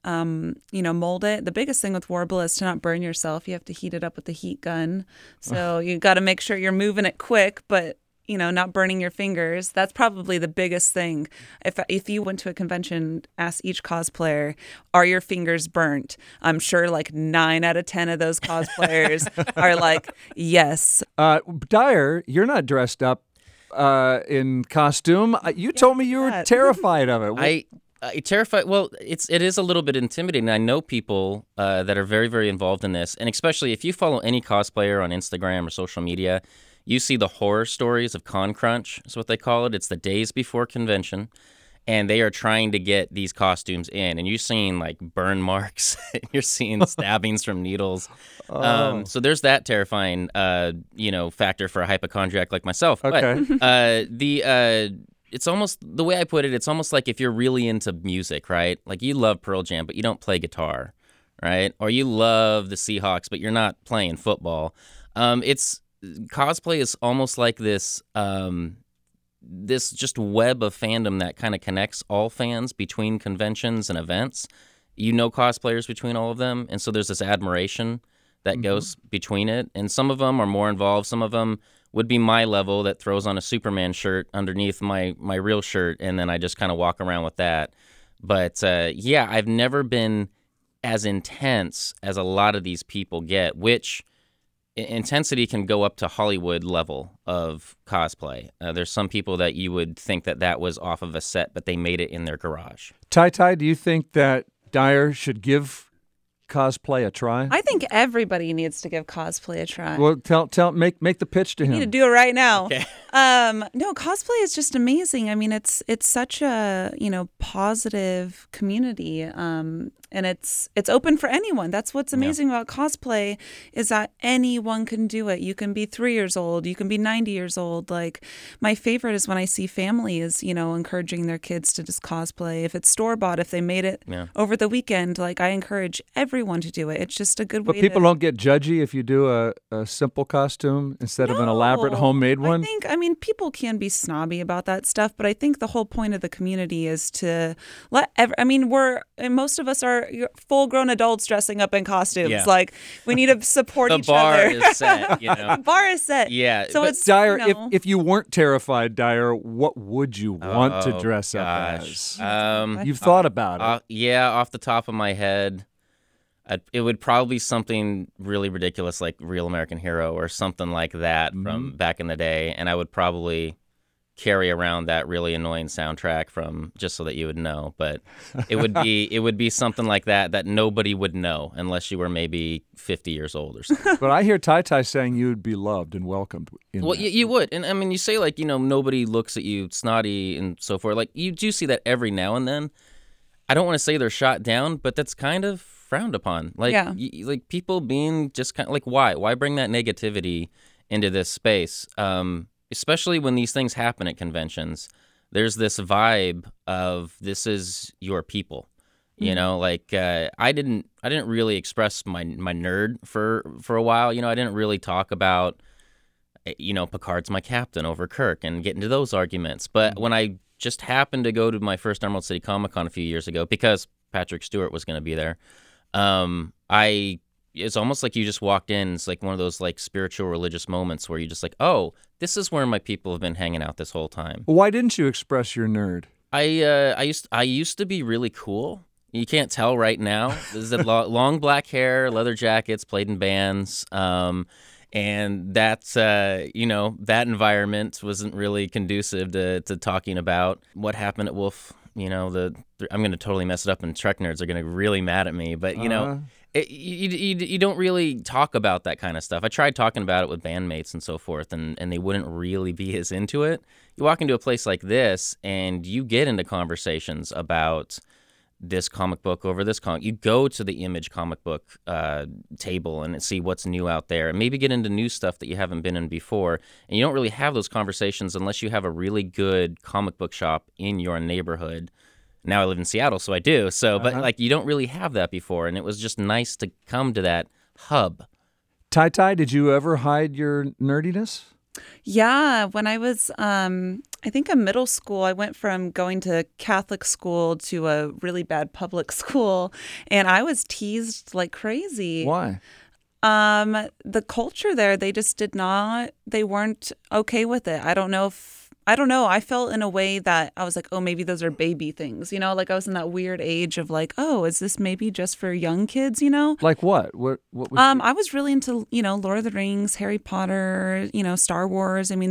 [SPEAKER 6] mold it. The biggest thing with Warbler is to not burn yourself. You have to heat it up with the heat gun. So you got to make sure you're moving it quick, but not burning your fingers. That's probably the biggest thing. If you went to a convention, ask each cosplayer, are your fingers burnt? I'm sure 9 out of 10 of those cosplayers are yes.
[SPEAKER 1] Dyer, you're not dressed up in costume. You told me you were terrified of it.
[SPEAKER 5] Terrified. Well, it is a little bit intimidating. I know people that are very, very involved in this, and especially if you follow any cosplayer on Instagram or social media, you see the horror stories of Con Crunch, is what they call it. It's the days before convention, and they are trying to get these costumes in, and you're seeing like burn marks, you're seeing stabbings from needles. So there's that terrifying, factor for a hypochondriac like myself.
[SPEAKER 1] Okay.
[SPEAKER 5] But it's almost, the way I put it, it's almost like if you're really into music, right? Like you love Pearl Jam, but you don't play guitar, right? Or you love the Seahawks, but you're not playing football. Cosplay is almost like this this just web of fandom that kind of connects all fans between conventions and events. You know cosplayers between all of them, and so there's this admiration that goes between it. And some of them are more involved. Some of them would be my level that throws on a Superman shirt underneath my real shirt, and then I just kind of walk around with that. But I've never been as intense as a lot of these people get, which intensity can go up to Hollywood level of cosplay. There's some people that you would think that was off of a set, but they made it in their garage.
[SPEAKER 1] Tai, do you think that Dyer should give cosplay a try?
[SPEAKER 6] I think everybody needs to give cosplay a try.
[SPEAKER 1] Well, make the pitch to him.
[SPEAKER 6] You need to do it right now.
[SPEAKER 5] Okay.
[SPEAKER 6] No, cosplay is just amazing. I mean, it's such a positive community, and it's open for anyone. That's what's amazing about cosplay, is that anyone can do it. You can be 3 years old, you can be 90 years old. Like, my favorite is when I see families, encouraging their kids to just cosplay. If it's store bought, if they made it over the weekend, like, I encourage everyone to do it. It's just a good way.
[SPEAKER 1] But people don't get judgy if you do a simple costume instead of an elaborate homemade one.
[SPEAKER 6] I mean, people can be snobby about that stuff, but I think the whole point of the community is to most of us are full-grown adults dressing up in costumes. Yeah. Like, we need to support each other.
[SPEAKER 5] The bar is set,
[SPEAKER 6] The bar is set.
[SPEAKER 5] Yeah.
[SPEAKER 6] So it's
[SPEAKER 1] Dyer, if you weren't terrified, Dyer, what would you want to dress up as? You've thought about it.
[SPEAKER 5] Off the top of my head, it would probably be something really ridiculous like Real American Hero or something like that from back in the day, and I would probably carry around that really annoying soundtrack from just so that you would know. But it would be something like that nobody would know unless you were maybe 50 years old or something.
[SPEAKER 1] But I hear Tai saying you would be loved and welcomed.
[SPEAKER 5] You would, and I mean, you say like nobody looks at you snotty and so forth. Like, you do see that every now and then. I don't want to say they're shot down, but that's kind of frowned upon. Like, like people being just kind of like, why bring that negativity into this space? Especially when these things happen at conventions, there's this vibe of this is your people. Like I didn't really express my nerd for a while. I didn't really talk about Picard's my captain over Kirk and get into those arguments. But when I just happened to go to my first Emerald City Comic Con a few years ago because Patrick Stewart was going to be there, it's almost like you just walked in. It's like one of those like spiritual religious moments where you just like, oh, this is where my people have been hanging out this whole time.
[SPEAKER 1] Why didn't you express your nerd?
[SPEAKER 5] I used to be really cool. You can't tell right now. There's long black hair, leather jackets, played in bands. And that's, that environment wasn't really conducive to talking about what happened at Wolf. I'm going to totally mess it up, and Trek nerds are going to really mad at me. But, you don't really talk about that kind of stuff. I tried talking about it with bandmates and so forth, and they wouldn't really be as into it. You walk into a place like this, and you get into conversations about this comic book over this comic. You go to the Image comic book table and see what's new out there, and maybe get into new stuff that you haven't been in before. And you don't really have those conversations unless you have a really good comic book shop in your neighborhood. Now I live in Seattle, so I do. So, but like, you don't really have that before, and it was just nice to come to that hub.
[SPEAKER 1] Tai, did you ever hide your nerdiness?
[SPEAKER 6] Yeah, when I was, I think in middle school, I went from going to Catholic school to a really bad public school, and I was teased like crazy.
[SPEAKER 1] Why?
[SPEAKER 6] The culture there, they just they weren't okay with it. I don't know. I felt in a way that I was like, oh, maybe those are baby things, like I was in that weird age of like, oh, is this maybe just for young kids,
[SPEAKER 1] Like what? What was
[SPEAKER 6] I was really into, Lord of the Rings, Harry Potter, Star Wars. I mean,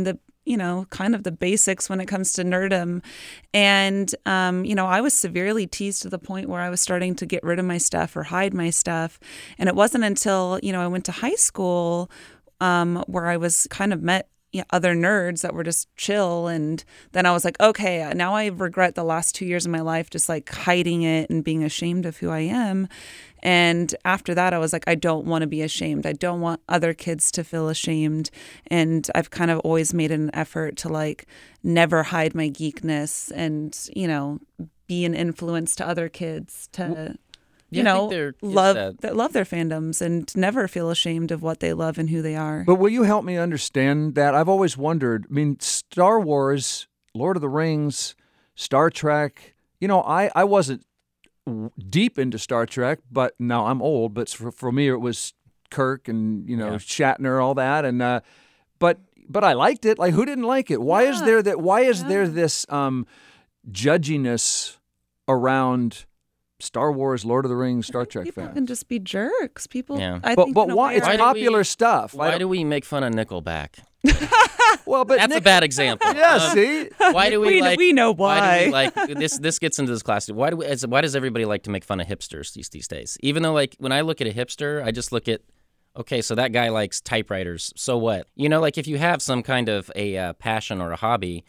[SPEAKER 6] kind of the basics when it comes to nerddom. And, I was severely teased to the point where I was starting to get rid of my stuff or hide my stuff. And it wasn't until, I went to high school where I was kind of met other nerds that were just chill. And then I was like, okay, now I regret the last 2 years of my life just like hiding it and being ashamed of who I am. And after that, I was like, I don't want to be ashamed. I don't want other kids to feel ashamed. And I've kind of always made an effort to like never hide my geekness and, be an influence to other kids to, love their fandoms and never feel ashamed of what they love and who they are.
[SPEAKER 1] But will you help me understand that? I've always wondered, Star Wars, Lord of the Rings, Star Trek, I wasn't deep into Star Trek, but now I'm old, but for me it was Kirk and, Shatner, all that. And, but I liked it. Like, who didn't like it? Why is there this judginess around Star Wars, Lord of the Rings, Star Trek
[SPEAKER 6] people
[SPEAKER 1] fans?
[SPEAKER 6] Can just be jerks. People,
[SPEAKER 1] but why? It's popular stuff.
[SPEAKER 5] Why do we make fun of Nickelback?
[SPEAKER 1] Well, but
[SPEAKER 5] that's a bad example.
[SPEAKER 1] Yeah, see,
[SPEAKER 5] why do we
[SPEAKER 6] we know why?
[SPEAKER 5] Why do we like this? This gets into this class. Why does everybody like to make fun of hipsters these days? Even though, like, when I look at a hipster, I just look at, okay, so that guy likes typewriters. So what? Like if you have some kind of a passion or a hobby,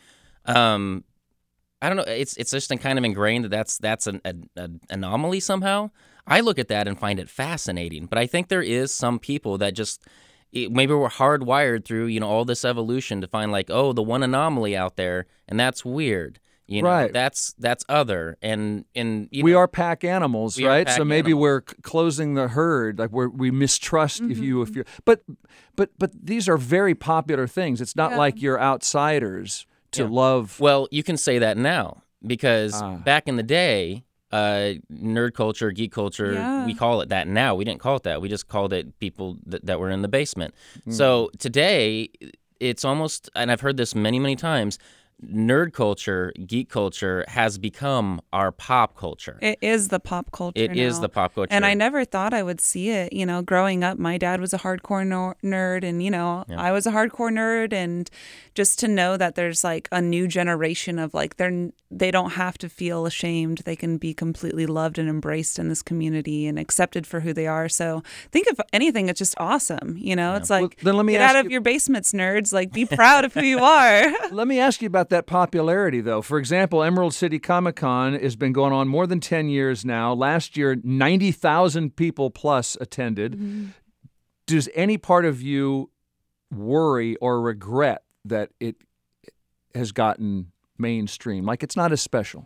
[SPEAKER 5] I don't know. It's just kind of ingrained that that's an anomaly somehow. I look at that and find it fascinating. But I think there is some people that just maybe we're hardwired through all this evolution to find like, oh, the one anomaly out there, and that's weird.
[SPEAKER 1] Right.
[SPEAKER 5] That's other, and
[SPEAKER 1] we are pack animals, right? So maybe we're closing the herd, like we mistrust if you're. But these are very popular things. It's not like you're outsiders to love.
[SPEAKER 5] Well, you can say that now because back in the day, nerd culture, geek culture, we call it that now. We didn't call it that. We just called it people that were in the basement. So today, it's almost, and I've heard this many, many times, nerd culture, geek culture has become our pop culture.
[SPEAKER 6] It is the pop culture.
[SPEAKER 5] It is the pop culture.
[SPEAKER 6] And I never thought I would see it. Growing up, my dad was a hardcore nerd and, I was a hardcore nerd. And just to know that there's like a new generation of like, they don't have to feel ashamed. They can be completely loved and embraced in this community and accepted for who they are. So think of anything, it's just awesome. It's like,
[SPEAKER 1] well, then let me
[SPEAKER 6] get out of your basements, nerds. Like, be proud of who you are.
[SPEAKER 1] Let me ask you about that popularity, though. For example, Emerald City Comic Con has been going on more than 10 years now. Last year, 90,000 people plus attended. Mm-hmm. Does any part of you worry or regret that it has gotten mainstream? Like, it's not as special?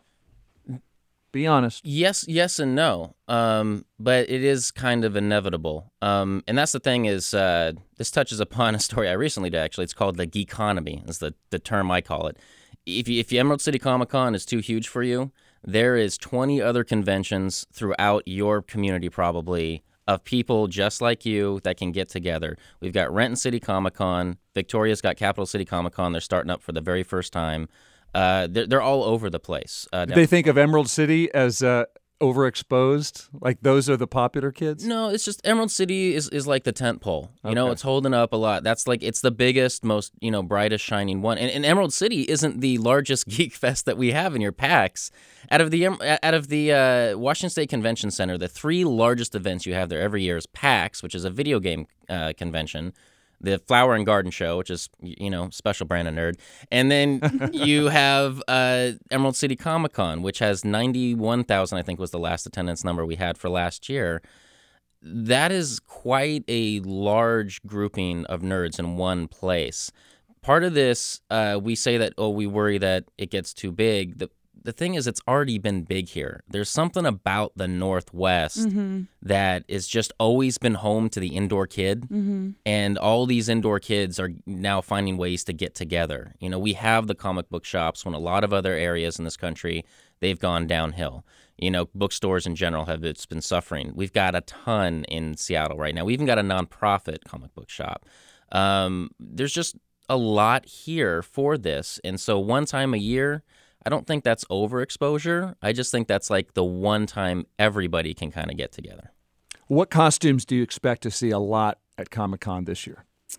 [SPEAKER 1] Be honest.
[SPEAKER 5] Yes and no. But it is kind of inevitable. And that's the thing is, this touches upon a story I recently did, actually. It's called the Geekonomy, is the term I call it. If Emerald City Comic Con is too huge for you, there is 20 other conventions throughout your community probably of people just like you that can get together. We've got Renton City Comic Con. Victoria's got Capital City Comic Con. They're starting up for the very first time. They're all over the place.
[SPEAKER 1] They think of Emerald City as overexposed? Like those are the popular kids?
[SPEAKER 5] No, it's just Emerald City is like the tent pole. It's holding up a lot. That's like, it's the biggest, most, brightest, shining one. And Emerald City isn't the largest geek fest that we have in your PAX. Out of the Washington State Convention Center, the three largest events you have there every year is PAX, which is a video game convention, the Flower and Garden Show, which is, special brand of nerd. And then you have Emerald City Comic Con, which has 91,000, I think was the last attendance number we had for last year. That is quite a large grouping of nerds in one place. Part of this, we say that, we worry that it gets too big. The thing is, it's already been big here. There's something about the Northwest that has just always been home to the indoor kid. And all these indoor kids are now finding ways to get together. We have the comic book shops when a lot of other areas in this country, they've gone downhill. Bookstores in general it's been suffering. We've got a ton in Seattle right now. We even got a nonprofit comic book shop. There's just a lot here for this. And so one time a year, I don't think that's overexposure. I just think that's like the one time everybody can kind of get together.
[SPEAKER 1] What costumes do you expect to see a lot at Comic-Con this year?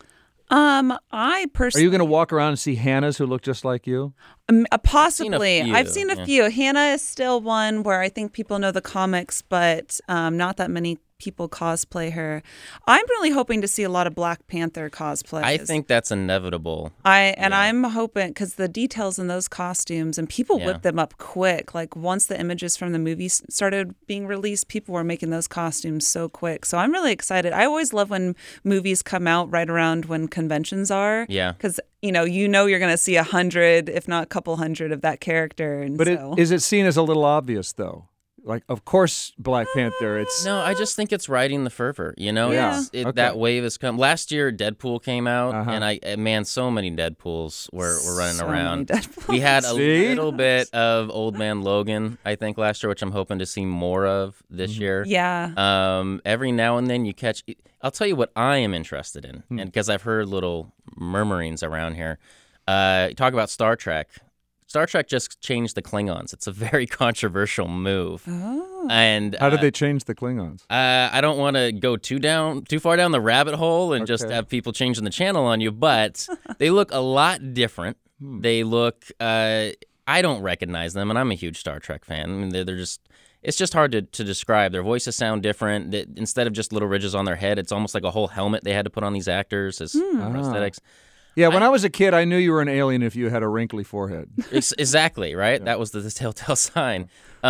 [SPEAKER 6] I personally...
[SPEAKER 1] Are you going to walk around and see Hannahs who look just like you?
[SPEAKER 6] Possibly. I've seen a
[SPEAKER 5] yeah.
[SPEAKER 6] few. Hannah is still one where I think people know the comics, but not that many people cosplay her. I'm really hoping to see a lot of Black Panther cosplays.
[SPEAKER 5] I think that's inevitable.
[SPEAKER 6] I'm hoping, because the details in those costumes, and people whip them up quick. Like once the images from the movies started being released, people were making those costumes so quick. So I'm really excited. I always love when movies come out right around when conventions are.
[SPEAKER 5] Yeah.
[SPEAKER 6] Because you know you're going to see 100, if not a couple hundred, of that character. And
[SPEAKER 1] But
[SPEAKER 6] so...
[SPEAKER 1] is it seen as a little obvious, though? Like, of course, Black Panther. It's
[SPEAKER 5] No, I just think it's riding the fervor. You know,
[SPEAKER 1] Yeah.
[SPEAKER 5] It's,
[SPEAKER 1] Okay.
[SPEAKER 5] that wave has come. Last year, Deadpool came out,
[SPEAKER 1] Uh-huh.
[SPEAKER 5] and so many Deadpools were running
[SPEAKER 6] So
[SPEAKER 5] around.
[SPEAKER 6] many Deadpools.
[SPEAKER 5] We had a
[SPEAKER 1] See?
[SPEAKER 5] little bit of Old Man Logan, I think, last year, which I'm hoping to see more of this year.
[SPEAKER 6] Yeah.
[SPEAKER 5] Every now and then you catch. I'll tell you what I am interested in, and because I've heard little murmurings around here. Talk about Star Trek. Star Trek just changed the Klingons. It's a very controversial move.
[SPEAKER 6] Oh.
[SPEAKER 5] And
[SPEAKER 1] how did they change the Klingons?
[SPEAKER 5] I don't want to go too far down the rabbit hole and just
[SPEAKER 1] Okay.
[SPEAKER 5] have people changing the channel on you, but they look a lot different. They look. I don't recognize them, and I'm a huge Star Trek fan. I mean, they're just. It's just hard to describe. Their voices sound different. Instead of just little ridges on their head, it's almost like a whole helmet they had to put on these actors as prosthetics.
[SPEAKER 1] Yeah, when I was a kid, I knew you were an alien if you had a wrinkly forehead.
[SPEAKER 5] Exactly, right? That was the telltale sign.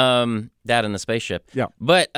[SPEAKER 5] That in the spaceship.
[SPEAKER 1] Yeah.
[SPEAKER 5] But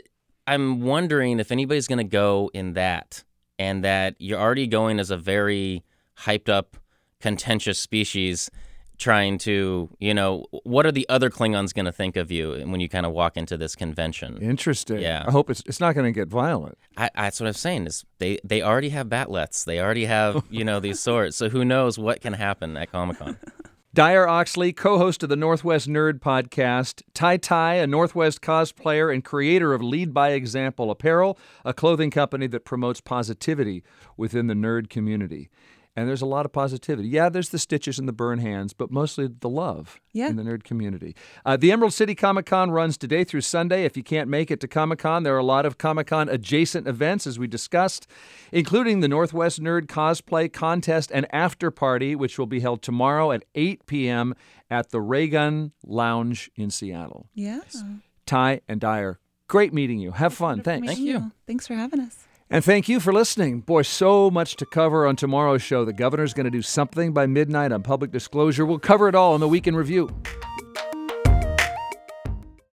[SPEAKER 5] I'm wondering if anybody's going to go in that, and that you're already going as a very hyped up, contentious species trying to, what are the other Klingons going to think of you when you kind of walk into this convention?
[SPEAKER 1] Interesting.
[SPEAKER 5] Yeah.
[SPEAKER 1] I hope it's not going to get violent.
[SPEAKER 5] That's what I'm saying is they already have batlets. They already have, these swords. So who knows what can happen at Comic-Con.
[SPEAKER 1] Dyer Oxley, co-host of the Northwest Nerd podcast, Tai, a Northwest cosplayer and creator of Lead by Example Apparel, a clothing company that promotes positivity within the nerd community. And there's a lot of positivity. Yeah, there's the stitches and the burn hands, but mostly the love in the nerd community. The Emerald City Comic-Con runs today through Sunday. If you can't make it to Comic-Con, there are a lot of Comic-Con adjacent events, as we discussed, including the Northwest Nerd Cosplay Contest and After Party, which will be held tomorrow at 8 p.m. at the Raygun Lounge in Seattle.
[SPEAKER 6] Yeah.
[SPEAKER 1] Ty and Dyer, great meeting you. Have fun. Thanks.
[SPEAKER 6] Thank you. Thanks for having us.
[SPEAKER 1] And thank you for listening. Boy, so much to cover on tomorrow's show. The governor's going to do something by midnight on public disclosure. We'll cover it all in the Week in Review.